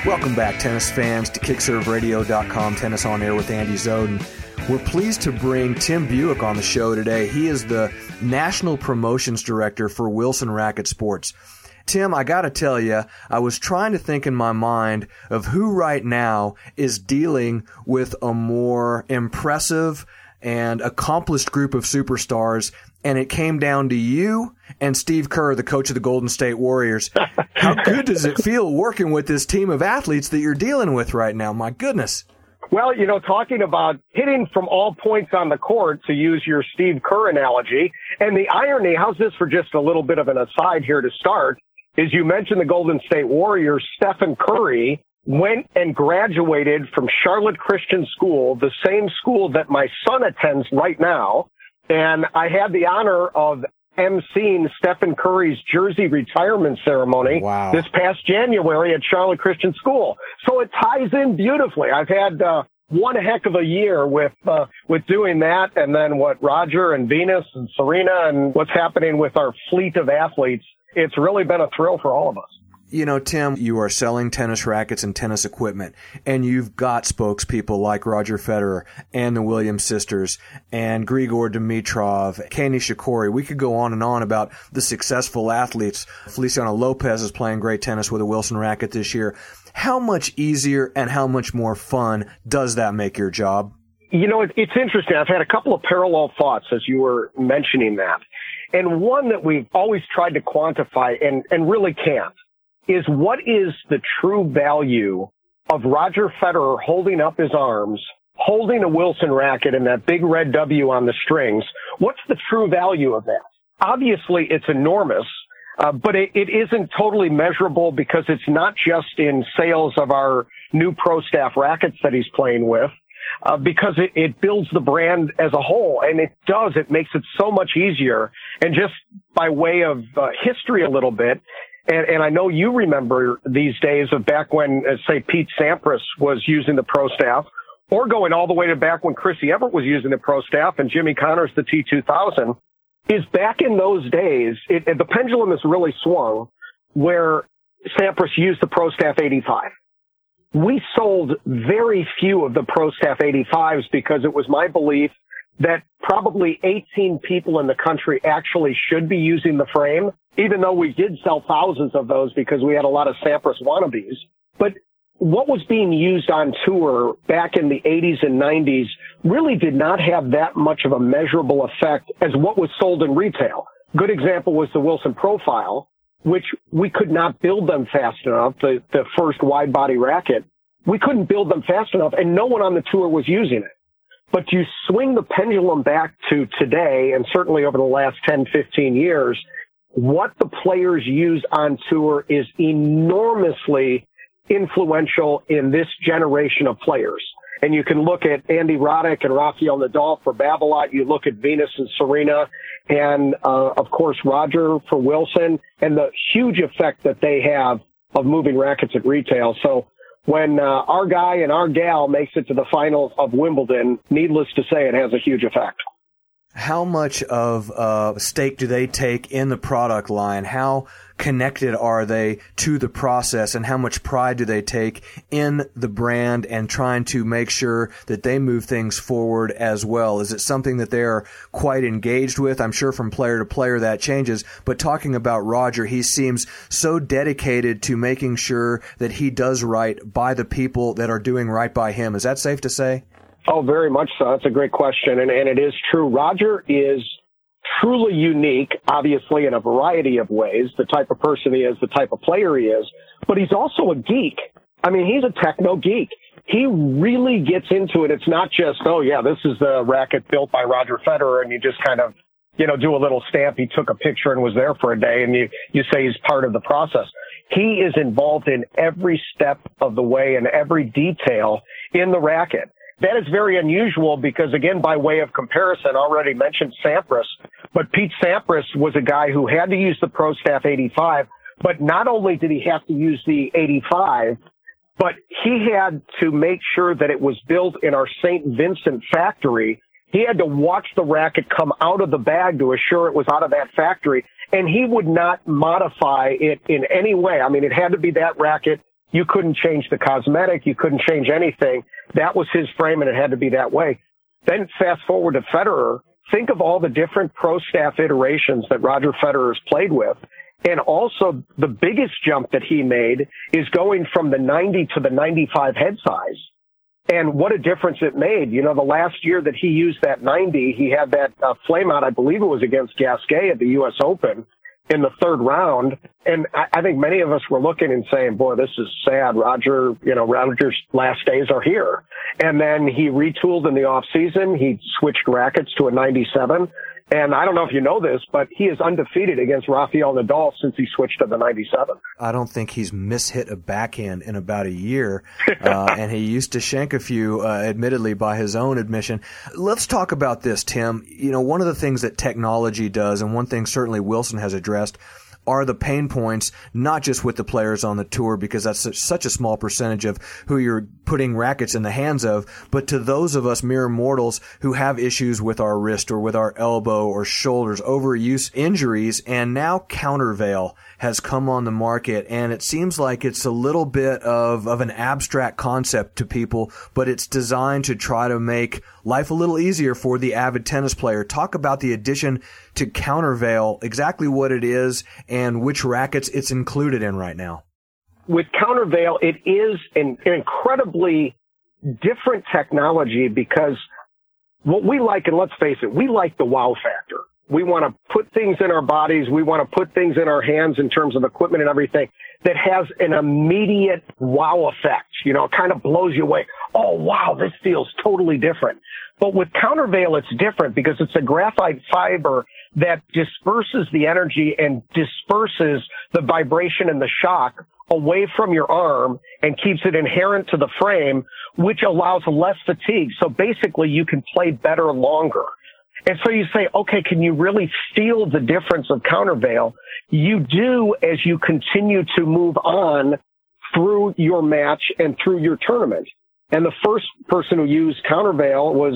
Welcome back, tennis fans, to KickServeRadio.com, Tennis on Air with Andy Zoden. We're pleased to bring Tim Buick on the show today. He is the National Promotions Director for Wilson Racket Sports. Tim, I got to tell you, I was trying to think in my mind of who right now is dealing with a more impressive and accomplished group of superstars, and it came down to you and Steve Kerr, the coach of the Golden State Warriors. How good does it feel working with this team of athletes that you're dealing with right now? My goodness. Well, talking about hitting from all points on the court, to use your Steve Kerr analogy, and the irony, how's this for just a little bit of an aside here to start, is you mentioned the Golden State Warriors. Stephen Curry went and graduated from Charlotte Christian School, the same school that my son attends right now. And I had the honor of emceeing Stephen Curry's jersey retirement ceremony this past January at Charlotte Christian School. So it ties in beautifully. I've had one heck of a year with doing that, and then what Roger and Venus and Serena and what's happening with our fleet of athletes. It's really been a thrill for all of us. Tim, you are selling tennis rackets and tennis equipment, and you've got spokespeople like Roger Federer and the Williams sisters and Grigor Dimitrov, Kei Nishikori. We could go on and on about the successful athletes. Feliciano Lopez is playing great tennis with a Wilson racket this year. How much easier and how much more fun does that make your job? It's interesting. I've had a couple of parallel thoughts as you were mentioning that. And one that we've always tried to quantify and really can't is what is the true value of Roger Federer holding up his arms, holding a Wilson racket and that big red W on the strings. What's the true value of that? Obviously, it's enormous, but it isn't totally measurable because it's not just in sales of our new pro staff rackets that he's playing with, because it builds the brand as a whole, and it makes it so much easier. And just by way of history a little bit, and I know you remember these days of back when, say, Pete Sampras was using the pro staff, or going all the way to back when Chrissy Everett was using the pro staff and Jimmy Connors the T2000, is back in those days, the pendulum has really swung where Sampras used the pro staff 85. We sold very few of the pro staff 85s because it was my belief that probably 18 people in the country actually should be using the frame, even though we did sell thousands of those because we had a lot of Sampras wannabes. But what was being used on tour back in the 80s and 90s really did not have that much of a measurable effect as what was sold in retail. Good example was the Wilson Profile, which we could not build them fast enough, the first wide body racket. We couldn't build them fast enough, and no one on the tour was using it. But you swing the pendulum back to today, and certainly over the last 10, 15 years, what the players use on tour is enormously influential in this generation of players. And you can look at Andy Roddick and Rafael Nadal for Babolat. You look at Venus and Serena, and of course Roger for Wilson, and the huge effect that they have of moving rackets at retail. So when our guy and our gal makes it to the finals of Wimbledon, needless to say, it has a huge effect. How much of a stake do they take in the product line? How connected are they to the process, and how much pride do they take in the brand and trying to make sure that they move things forward as well? Is it something that they're quite engaged with? I'm sure from player to player that changes, but talking about Roger, he seems so dedicated to making sure that he does right by the people that are doing right by him. Is that safe to say? Oh, very much so. That's a great question, and it is true. Roger is truly unique, obviously, in a variety of ways, the type of person he is, the type of player he is, but he's also a geek. I mean, he's a techno geek. He really gets into it. It's not just, oh, yeah, this is the racket built by Roger Federer, and you just kind of, do a little stamp. He took a picture and was there for a day, and you say he's part of the process. He is involved in every step of the way and every detail in the racket. That is very unusual because, again, by way of comparison, I already mentioned Sampras, but Pete Sampras was a guy who had to use the Pro Staff 85, but not only did he have to use the 85, but he had to make sure that it was built in our St. Vincent factory. He had to watch the racket come out of the bag to assure it was out of that factory, and he would not modify it in any way. I mean, it had to be that racket. You couldn't change the cosmetic. You couldn't change anything. That was his frame, and it had to be that way. Then fast forward to Federer. Think of all the different pro staff iterations that Roger Federer's played with. And also the biggest jump that he made is going from the 90 to the 95 head size. And what a difference it made. You know, the last year that he used that 90, he had that flame out, I believe it was against Gasquet at the U.S. Open in the third round. And I think many of us were looking and saying, boy, this is sad. Roger's last days are here. And then he retooled in the off season. He switched rackets to a 97. And I don't know if you know this, but he is undefeated against Rafael Nadal since he switched to the 97. I don't think he's mishit a backhand in about a year. And he used to shank a few, admittedly, by his own admission. Let's talk about this, Tim. You know, one of the things that technology does, and one thing certainly Wilson has addressed, are the pain points, not just with the players on the tour, because that's such a small percentage of who you're putting rackets in the hands of, but to those of us mere mortals who have issues with our wrist or with our elbow or shoulders, overuse injuries. And now Countervail has come on the market, and it seems like it's a little bit of an abstract concept to people, but it's designed to try to make life a little easier for the avid tennis player. Talk about the addition to Countervail, exactly what it is and which rackets it's included in right now. With Countervail, it is an incredibly different technology because what we like, and let's face it, we like the wow factor. We want to put things in our bodies. We want to put things in our hands in terms of equipment and everything that has an immediate wow effect. You know, it kind of blows you away. Oh, wow, this feels totally different. But with Countervail, it's different because it's a graphite fiber that disperses the energy and disperses the vibration and the shock away from your arm and keeps it inherent to the frame, which allows less fatigue. So basically, you can play better longer. And so you say, okay, can you really feel the difference of Countervail? You do as you continue to move on through your match and through your tournament. And the first person who used Countervail was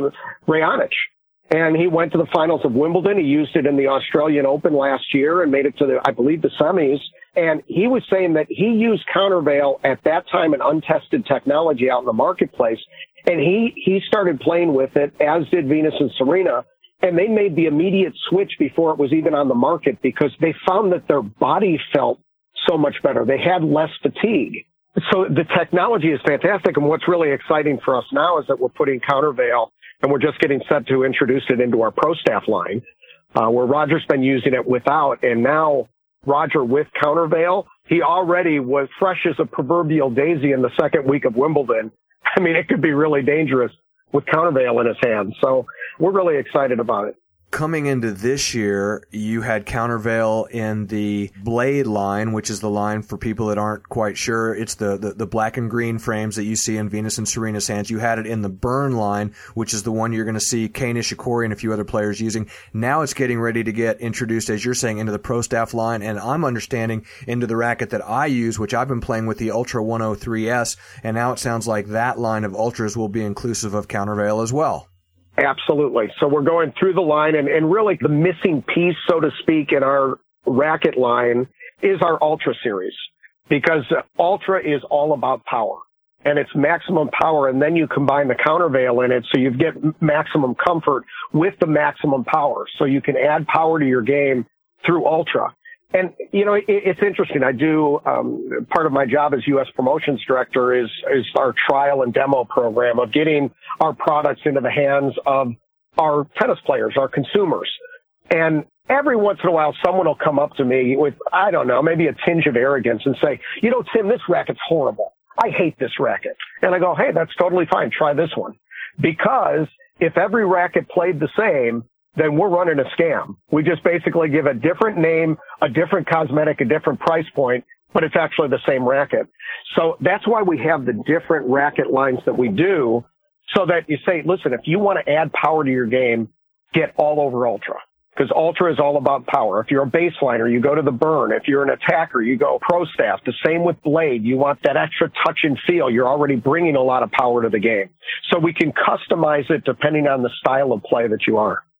Raonic. And he went to the finals of Wimbledon. He used it in the Australian Open last year and made it to I believe the semis. And he was saying that he used Countervail at that time, an untested technology out in the marketplace. And he started playing with it, as did Venus and Serena. And they made the immediate switch before it was even on the market because they found that their body felt so much better. They had less fatigue. So the technology is fantastic. And what's really exciting for us now is that we're putting Countervail, and we're just getting set to introduce it into our pro staff line, where Roger's been using it without. And now Roger with Countervail, he already was fresh as a proverbial daisy in the second week of Wimbledon. I mean, it could be really dangerous with Countervail in his hand. So we're really excited about it. Coming into this year, you had Countervail in the Blade line, which is the line for people that aren't quite sure. It's the black and green frames that you see in Venus and Serena's hands. You had it in the Burn line, which is the one you're going to see Kei Nishikori and a few other players using. Now it's getting ready to get introduced, as you're saying, into the Pro Staff line, and I'm understanding into the racket that I use, which I've been playing with, the Ultra 103S, and now it sounds like that line of Ultras will be inclusive of Countervail as well. Absolutely. So we're going through the line, and really the missing piece, so to speak, in our racket line is our Ultra series, because Ultra is all about power, and it's maximum power, and then you combine the Countervail in it, so you get maximum comfort with the maximum power. So you can add power to your game through Ultra. And, you know, it's interesting. I do, part of my job as U.S. promotions director is our trial and demo program of getting our products into the hands of our tennis players, our consumers. And every once in a while, someone will come up to me with, I don't know, maybe a tinge of arrogance and say, you know, Tim, this racket's horrible. I hate this racket. And I go, hey, that's totally fine. Try this one. Because if every racket played the same, then we're running a scam. We just basically give a different name, a different cosmetic, a different price point, but it's actually the same racket. So that's why we have the different racket lines that we do, so that you say, listen, if you want to add power to your game, get all over Ultra, because Ultra is all about power. If you're a baseliner, you go to the Burn. If you're an attacker, you go Pro Staff. The same with Blade. You want that extra touch and feel. You're already bringing a lot of power to the game. So we can customize it depending on the style of play that you are.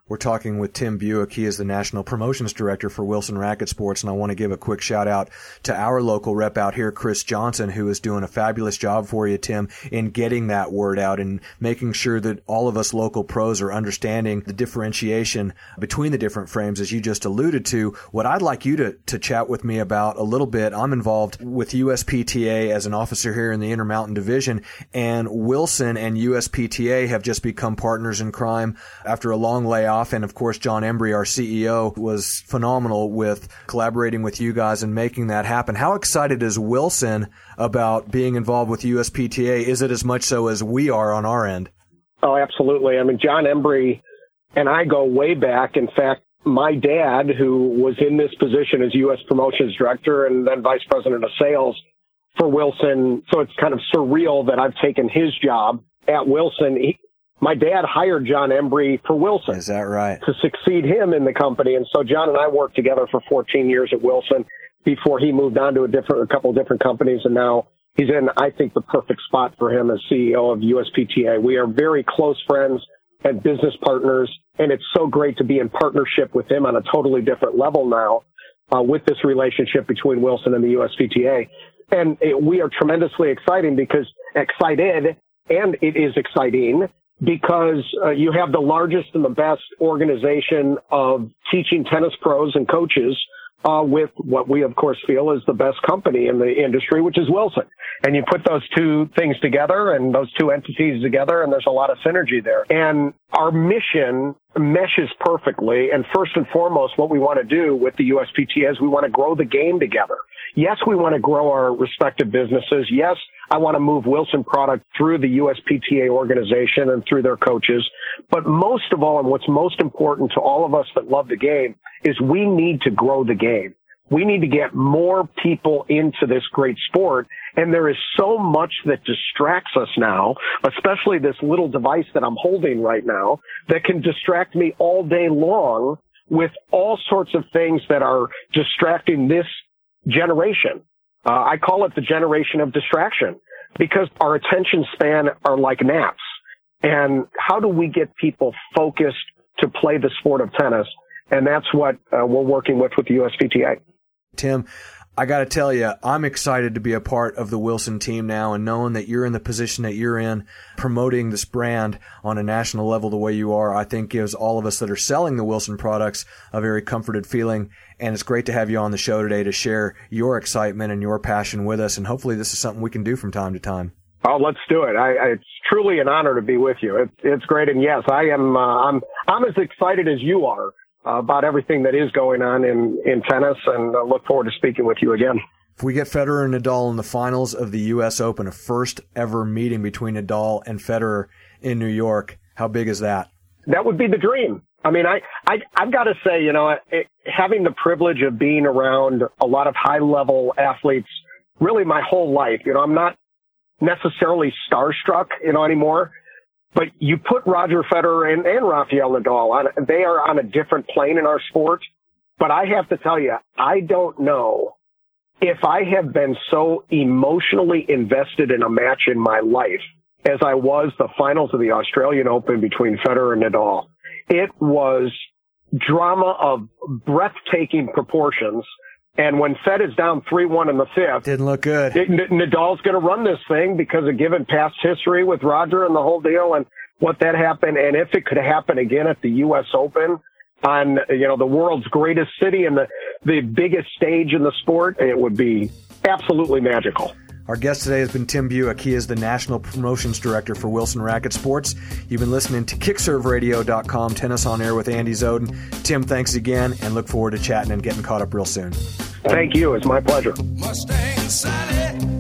We're talking with Tim Buick. He is the National Promotions Director for Wilson Racket Sports, and I want to give a quick shout out to our local rep out here, Chris Johnson, who is doing a fabulous job for you, Tim, in getting that word out and making sure that all of us local pros are understanding the differentiation between the different frames, as you just alluded to. What I'd like you to chat with me about a little bit, I'm involved with USPTA as an officer here in the Intermountain Division, and Wilson and USPTA have just become partners in crime after a long layoff. And of course, John Embry, our CEO, was phenomenal with collaborating with you guys and making that happen. How excited is Wilson about being involved with USPTA? Is it as much so as we are on our end? Oh, absolutely. I mean, John Embry and I go way back. In fact, my dad, who was in this position as U.S. Promotions Director and then Vice President of Sales for Wilson, so it's kind of surreal that I've taken his job at Wilson. My dad hired John Embry for Wilson. Is that right? To succeed him in the company. And so John and I worked together for 14 years at Wilson before he moved on to a couple of different companies. And now he's in, I think, the perfect spot for him as CEO of USPTA. We are very close friends and business partners. And it's so great to be in partnership with him on a totally different level now with this relationship between Wilson and the USPTA. And we are tremendously excited because it is exciting because you have the largest and the best organization of teaching tennis pros and coaches with what we, of course, feel is the best company in the industry, which is Wilson. And you put those two things together and those two entities together, and there's a lot of synergy there. And our mission meshes perfectly. And first and foremost, what we want to do with the USPTA is we want to grow the game together. Yes, we want to grow our respective businesses. Yes, I want to move Wilson product through the USPTA organization and through their coaches. But most of all, and what's most important to all of us that love the game, is we need to grow the game. We need to get more people into this great sport. And there is so much that distracts us now, especially this little device that I'm holding right now, that can distract me all day long with all sorts of things that are distracting this generation. I call it the generation of distraction because our attention span are like naps. And how do we get people focused to play the sport of tennis? And that's what we're working with the USPTA. Tim, I got to tell you, I'm excited to be a part of the Wilson team now, and knowing that you're in the position that you're in, promoting this brand on a national level the way you are, I think gives all of us that are selling the Wilson products a very comforted feeling. And it's great to have you on the show today to share your excitement and your passion with us. And hopefully this is something we can do from time to time. Oh, let's do it. It's truly an honor to be with you. It's great. And yes, I am, I'm as excited as you are about everything that is going on in tennis, and I look forward to speaking with you again. If we get Federer and Nadal in the finals of the U.S. Open, a first ever meeting between Nadal and Federer in New York, how big is that? That would be the dream. I mean, I've got to say, having the privilege of being around a lot of high level athletes really my whole life, I'm not necessarily starstruck, anymore. But you put Roger Federer and Rafael Nadal on, they are on a different plane in our sport. But I have to tell you, I don't know if I have been so emotionally invested in a match in my life as I was the finals of the Australian Open between Federer and Nadal. It was drama of breathtaking proportions. And when Fed is down 3-1 in the fifth, didn't look good. Nadal's going to run this thing because of given past history with Roger and the whole deal and what that happened. And if it could happen again at the U.S. Open on, the world's greatest city and the biggest stage in the sport, it would be absolutely magical. Our guest today has been Tim Buick. He is the National Promotions Director for Wilson Racket Sports. You've been listening to KickServeRadio.com, Tennis on Air with Andy Zoden. Tim, thanks again, and look forward to chatting and getting caught up real soon. Thank you. It's my pleasure. Mustang Sally.